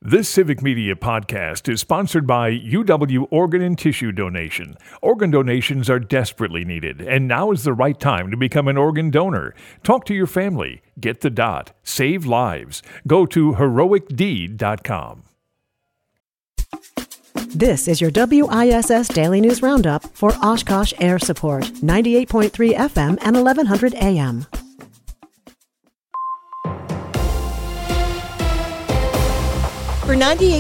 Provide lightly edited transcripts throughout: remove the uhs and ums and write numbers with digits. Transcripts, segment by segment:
This Civic Media podcast is sponsored by UW Organ and Tissue Donation. Organ donations are desperately needed, and now is the right time to become an organ donor. Talk to your family. Get the dot. Save lives. Go to heroicdeed.com. This is your WISS Daily News Roundup for Oshkosh Air Support, 98.3 FM and 1100 AM. For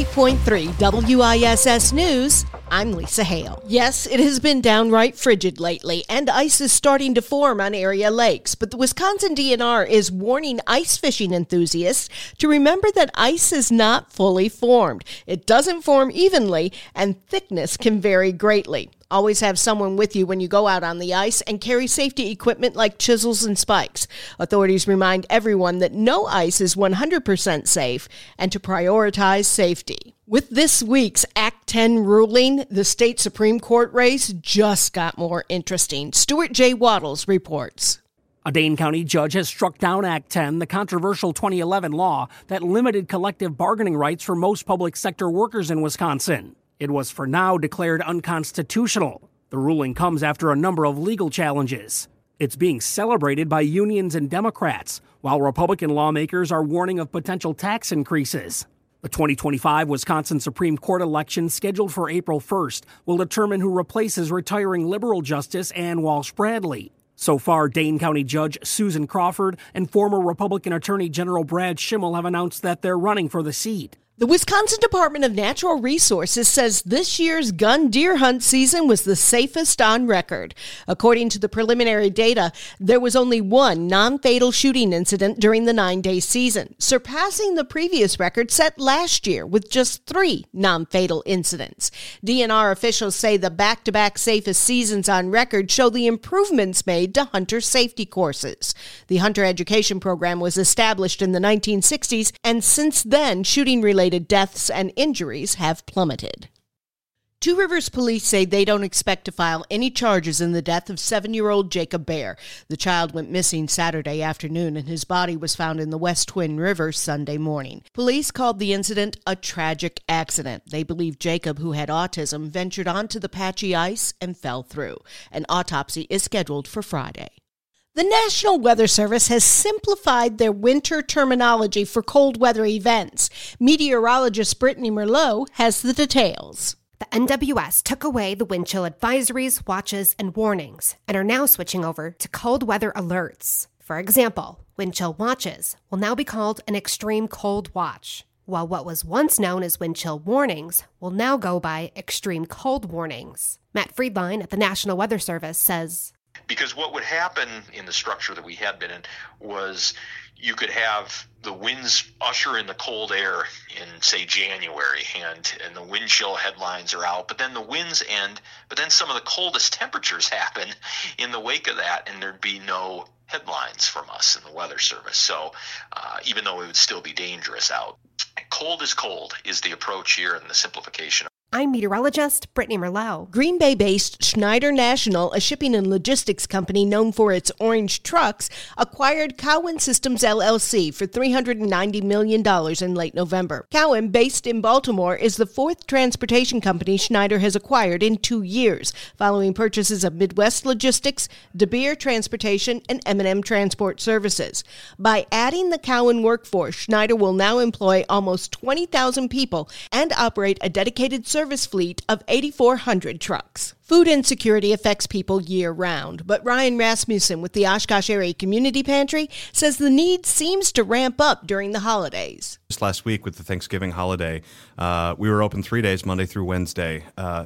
98.3 WISS News, I'm Lisa Hale. Yes, it has been downright frigid lately, and ice is starting to form on area lakes. But the Wisconsin DNR is warning ice fishing enthusiasts to remember that ice is not fully formed. It doesn't form evenly, and thickness can vary greatly. Always have someone with you when you go out on the ice and carry safety equipment like chisels and spikes. Authorities remind everyone that no ice is 100% safe and to prioritize safety. With this week's Act 10 ruling, the state Supreme Court race just got more interesting. Stuart J. Waddles reports. A Dane County judge has struck down Act 10, the controversial 2011 law that limited collective bargaining rights for most public sector workers in Wisconsin. It was for now declared unconstitutional. The ruling comes after a number of legal challenges. It's being celebrated by unions and Democrats, while Republican lawmakers are warning of potential tax increases. The 2025 Wisconsin Supreme Court election, scheduled for April 1st, will determine who replaces retiring liberal Justice Ann Walsh Bradley. So far, Dane County Judge Susan Crawford and former Republican Attorney General Brad Schimmel have announced that they're running for the seat. The Wisconsin Department of Natural Resources says this year's gun deer hunt season was the safest on record. According to the preliminary data, there was only one non-fatal shooting incident during the 9-day season, surpassing the previous record set last year with just 3 non-fatal incidents. DNR officials say the back-to-back safest seasons on record show the improvements made to hunter safety courses. The hunter education program was established in the 1960s, and since then, shooting-related deaths and injuries have plummeted. Two Rivers police say they don't expect to file any charges in the death of 7-year-old Jacob Bear. The child went missing Saturday afternoon, and his body was found in the West Twin River Sunday morning. Police called the incident a tragic accident. They believe Jacob, who had autism, ventured onto the patchy ice and fell through. An autopsy is scheduled for Friday. The National Weather Service has simplified their winter terminology for cold weather events. Meteorologist Brittany Merlot has the details. The NWS took away the wind chill advisories, watches, and warnings, and are now switching over to cold weather alerts. For example, wind chill watches will now be called an extreme cold watch, while what was once known as wind chill warnings will now go by extreme cold warnings. Matt Friedline at the National Weather Service says, because what would happen in the structure that we had been in was you could have the winds usher in the cold air in, say, January, and the wind chill headlines are out, but then the winds end, but then some of the coldest temperatures happen in the wake of that, and there'd be no headlines from us in the Weather Service. So even though it would still be dangerous out, cold is the approach here and the simplification. I'm meteorologist Brittany Merlot. Green Bay-based Schneider National, a shipping and logistics company known for its orange trucks, acquired Cowan Systems LLC for $390 million in late November. Cowan, based in Baltimore, is the 4th transportation company Schneider has acquired in 2 years, following purchases of Midwest Logistics, De Beer Transportation, and M&M Transport Services. By adding the Cowan workforce, Schneider will now employ almost 20,000 people and operate a dedicated service fleet of 8,400 trucks. Food insecurity affects people year-round, but Ryan Rasmussen with the Oshkosh Area Community Pantry says the need seems to ramp up during the holidays. Just last week with the Thanksgiving holiday, we were open 3 days, Monday through Wednesday.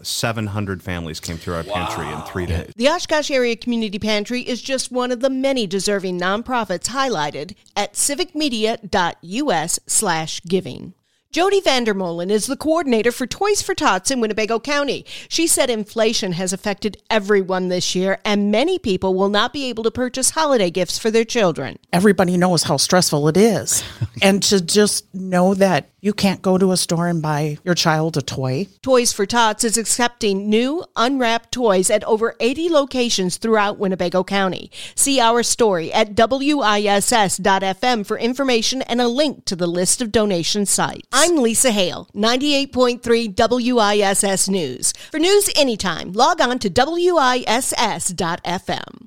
700 families came through our pantry in 3 days. The Oshkosh Area Community Pantry is just one of the many deserving nonprofits highlighted at civicmedia.us/giving. Jody Vandermolen is the coordinator for Toys for Tots in Winnebago County. She said inflation has affected everyone this year, and many people will not be able to purchase holiday gifts for their children. Everybody knows how stressful it is. And to just know that you can't go to a store and buy your child a toy. Toys for Tots is accepting new, unwrapped toys at over 80 locations throughout Winnebago County. See our story at WISS.FM for information and a link to the list of donation sites. I'm Lisa Hale, 98.3 WISS News. For news anytime, log on to WISS.FM.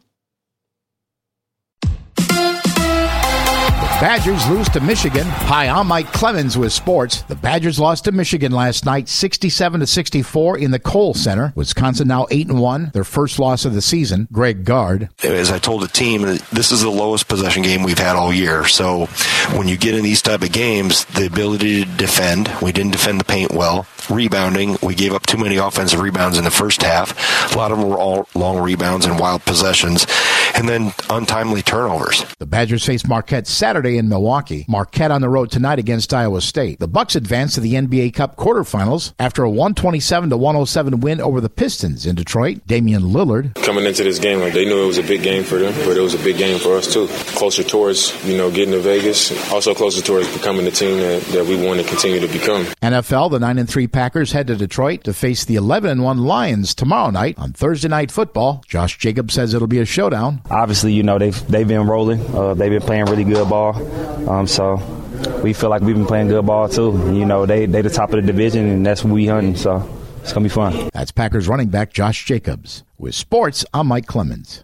Badgers lose to Michigan. Hi, I'm Mike Clemens with sports. The Badgers lost to Michigan last night, 67-64 in the Kohl Center. Wisconsin now 8-1, their first loss of the season. Greg Gard. As I told the team, this is the lowest possession game we've had all year. So when you get in these type of games, the ability to defend, we didn't defend the paint well. Rebounding, we gave up too many offensive rebounds in the first half. A lot of them were all long rebounds and wild possessions. And then untimely turnovers. The Badgers face Marquette Saturday in Milwaukee. Marquette on the road tonight against Iowa State. The Bucks advance to the NBA Cup quarterfinals after a 127-107 win over the Pistons in Detroit. Damian Lillard. Coming into this game, they knew it was a big game for them, but it was a big game for us too. Closer towards, getting to Vegas. Also closer towards becoming the team that we want to continue to become. NFL, the 9-3 Packers head to Detroit to face the 11-1 Lions tomorrow night on Thursday Night Football. Josh Jacobs says it'll be a showdown. Obviously, they've been rolling. They've been playing really good ball. So we feel like we've been playing good ball too. They the top of the division, and that's what we hunting. So it's gonna be fun. That's Packers running back Josh Jacobs. With sports, I'm Mike Clemens.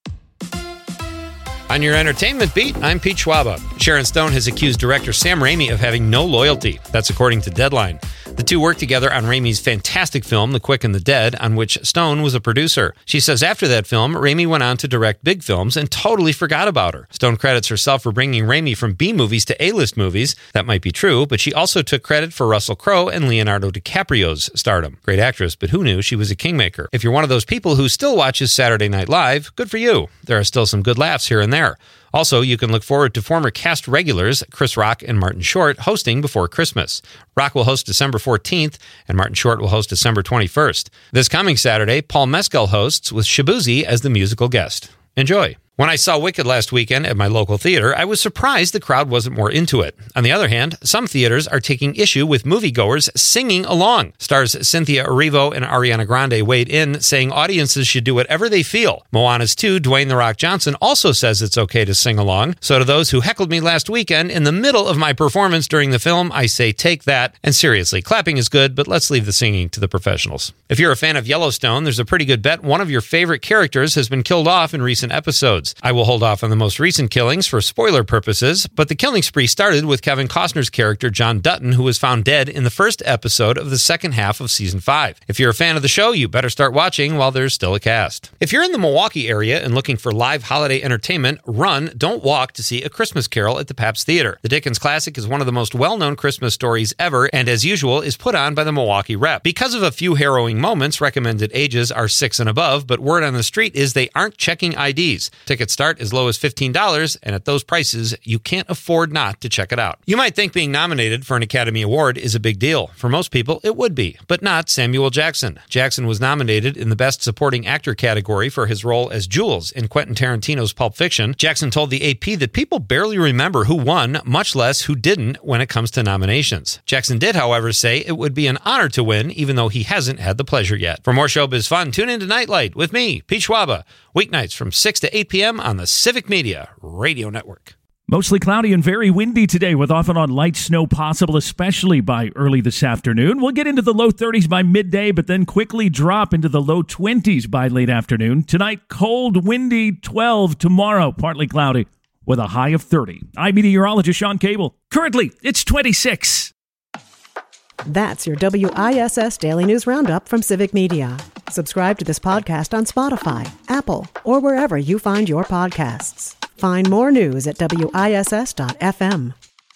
On your entertainment beat, I'm Pete Schwaba. Sharon Stone has accused director Sam Raimi of having no loyalty. That's according to Deadline. The two worked together on Raimi's fantastic film, The Quick and the Dead, on which Stone was a producer. She says after that film, Raimi went on to direct big films and totally forgot about her. Stone credits herself for bringing Raimi from B-movies to A-list movies. That might be true, but she also took credit for Russell Crowe and Leonardo DiCaprio's stardom. Great actress, but who knew she was a kingmaker? If you're one of those people who still watches Saturday Night Live, good for you. There are still some good laughs here and there. Also, you can look forward to former cast regulars Chris Rock and Martin Short hosting before Christmas. Rock will host December 14th, and Martin Short will host December 21st. This coming Saturday, Paul Mescal hosts with Shabuzi as the musical guest. Enjoy. When I saw Wicked last weekend at my local theater, I was surprised the crowd wasn't more into it. On the other hand, some theaters are taking issue with moviegoers singing along. Stars Cynthia Erivo and Ariana Grande weighed in, saying audiences should do whatever they feel. Moana's 2, Dwayne "The Rock" Johnson, also says it's okay to sing along. So to those who heckled me last weekend in the middle of my performance during the film, I say take that. And seriously, clapping is good, but let's leave the singing to the professionals. If you're a fan of Yellowstone, there's a pretty good bet one of your favorite characters has been killed off in recent episodes. I will hold off on the most recent killings for spoiler purposes, but the killing spree started with Kevin Costner's character John Dutton, who was found dead in the first episode of the second half of season 5. If you're a fan of the show, you better start watching while there's still a cast. If you're in the Milwaukee area and looking for live holiday entertainment, run, don't walk to see A Christmas Carol at the Pabst Theater. The Dickens classic is one of the most well-known Christmas stories ever, and as usual, is put on by the Milwaukee Rep. Because of a few harrowing moments, recommended ages are 6 and above, but word on the street is they aren't checking IDs. Tickets start as low as $15, and at those prices, you can't afford not to check it out. You might think being nominated for an Academy Award is a big deal. For most people, it would be, but not Samuel Jackson. Jackson was nominated in the Best Supporting Actor category for his role as Jules in Quentin Tarantino's Pulp Fiction. Jackson told the AP that people barely remember who won, much less who didn't when it comes to nominations. Jackson did, however, say it would be an honor to win, even though he hasn't had the pleasure yet. For more showbiz fun, tune in to Nightlight with me, Pete Schwaba, weeknights from 6 to 8 p.m. on the Civic Media Radio Network. Mostly cloudy and very windy today with off and on light snow possible, especially by early this afternoon. We'll get into the low 30s by midday, but then quickly drop into the low 20s by late afternoon. Tonight, cold, windy, 12. Tomorrow, partly cloudy with a high of 30. I'm meteorologist Sean Cable. Currently, it's 26. That's your WISS Daily News Roundup from Civic Media. Subscribe to this podcast on Spotify, Apple, or wherever you find your podcasts. Find more news at WISS.FM.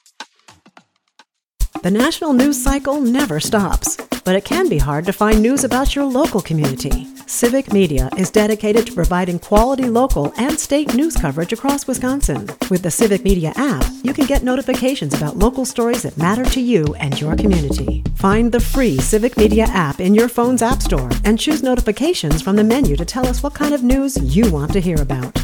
The national news cycle never stops, but it can be hard to find news about your local community. Civic Media is dedicated to providing quality local and state news coverage across Wisconsin. With the Civic Media app, you can get notifications about local stories that matter to you and your community. Find the free Civic Media app in your phone's app store and choose notifications from the menu to tell us what kind of news you want to hear about.